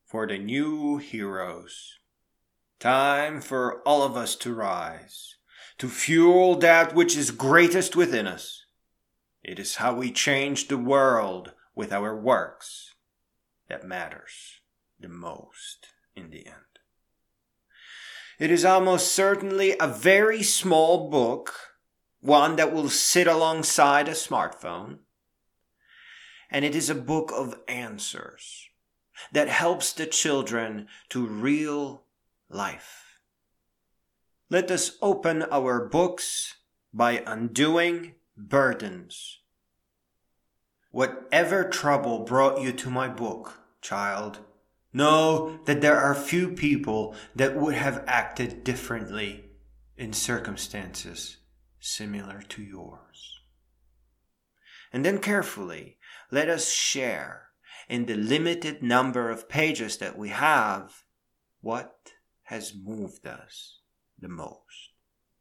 for the new heroes. Time for all of us to rise, to fuel that which is greatest within us. It is how we change the world with our works that matters the most in the end. It is almost certainly a very small book, one that will sit alongside a smartphone. And it is a book of answers that helps the children to real life. Let us open our books by undoing burdens. Whatever trouble brought you to my book, child, know that there are few people that would have acted differently in circumstances similar to yours. And then carefully, let us share in the limited number of pages that we have what has moved us the most.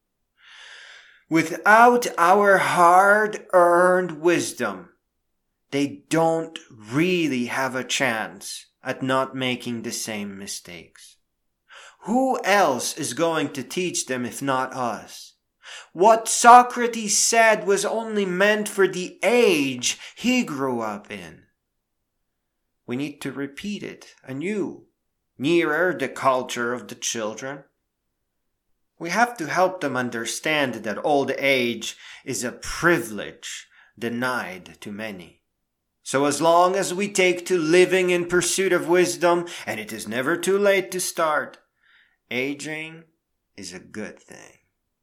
Without our hard-earned wisdom, they don't really have a chance at not making the same mistakes. Who else is going to teach them if not us? What Socrates said was only meant for the age he grew up in. We need to repeat it anew, nearer the culture of the children. We have to help them understand that old age is a privilege denied to many. So as long as we take to living in pursuit of wisdom, and it is never too late to start, aging is a good thing.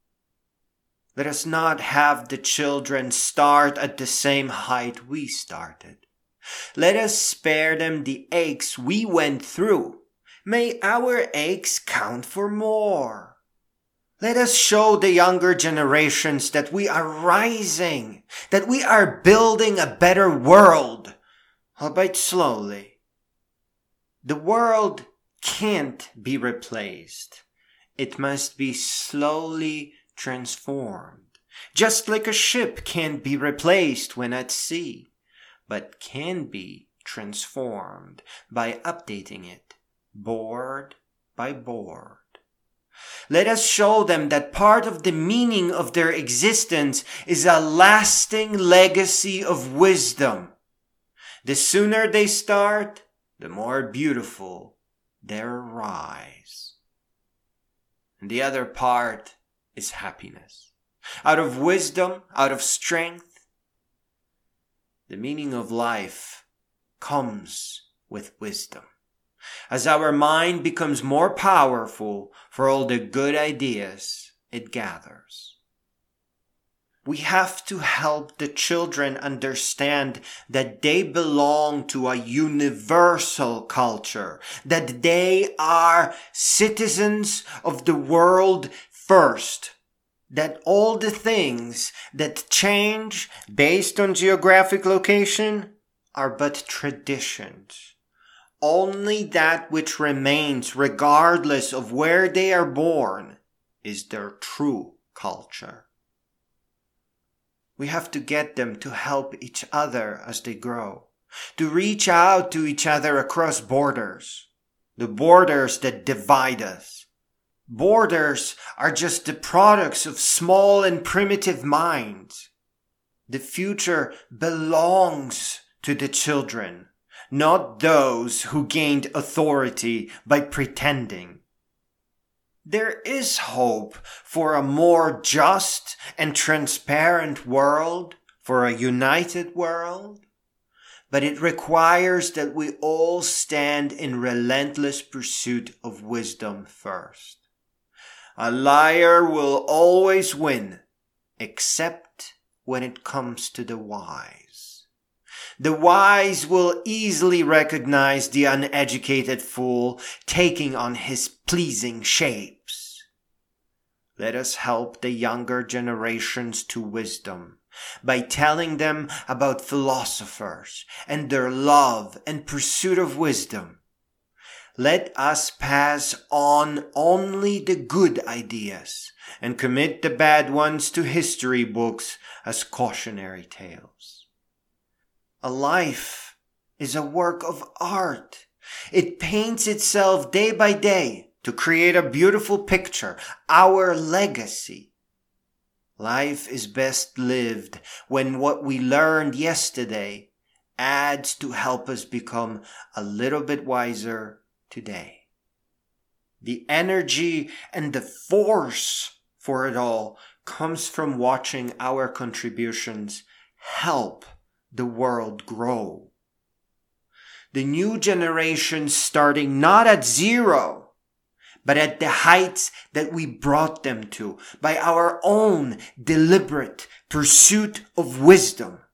Let us not have the children start at the same height we started. Let us spare them the aches we went through. May our aches count for more. Let us show the younger generations that we are rising, that we are building a better world, albeit slowly. The world can't be replaced. It must be slowly transformed. Just like a ship can't be replaced when at sea, but can be transformed by updating it, board by board. Let us show them that part of the meaning of their existence is a lasting legacy of wisdom. The sooner they start, the more beautiful their rise. And the other part is happiness. Out of wisdom, out of strength, the meaning of life comes with wisdom. As our mind becomes more powerful for all the good ideas it gathers. We have to help the children understand that they belong to a universal culture, that they are citizens of the world first, that all the things that change based on geographic location are but traditions. Only that which remains regardless of where they are born is their true culture. We have to get them to help each other as they grow, to reach out to each other across borders, the borders that divide us. Borders are just the products of small and primitive minds. The future belongs to the children, not those who gained authority by pretending. There is hope for a more just and transparent world, for a united world, but it requires that we all stand in relentless pursuit of wisdom first. A liar will always win, except when it comes to the wise. The wise will easily recognize the uneducated fool taking on his pleasing shapes. Let us help the younger generations to wisdom by telling them about philosophers and their love and pursuit of wisdom. Let us pass on only the good ideas and commit the bad ones to history books as cautionary tales. A life is a work of art, It paints itself day by day to create a beautiful picture, our legacy. Life is best lived when what we learned yesterday adds to help us become a little bit wiser today. The energy and the force for it all comes from watching our contributions help the world grow. The new generation starting not at zero, but at the heights that we brought them to by our own deliberate pursuit of wisdom.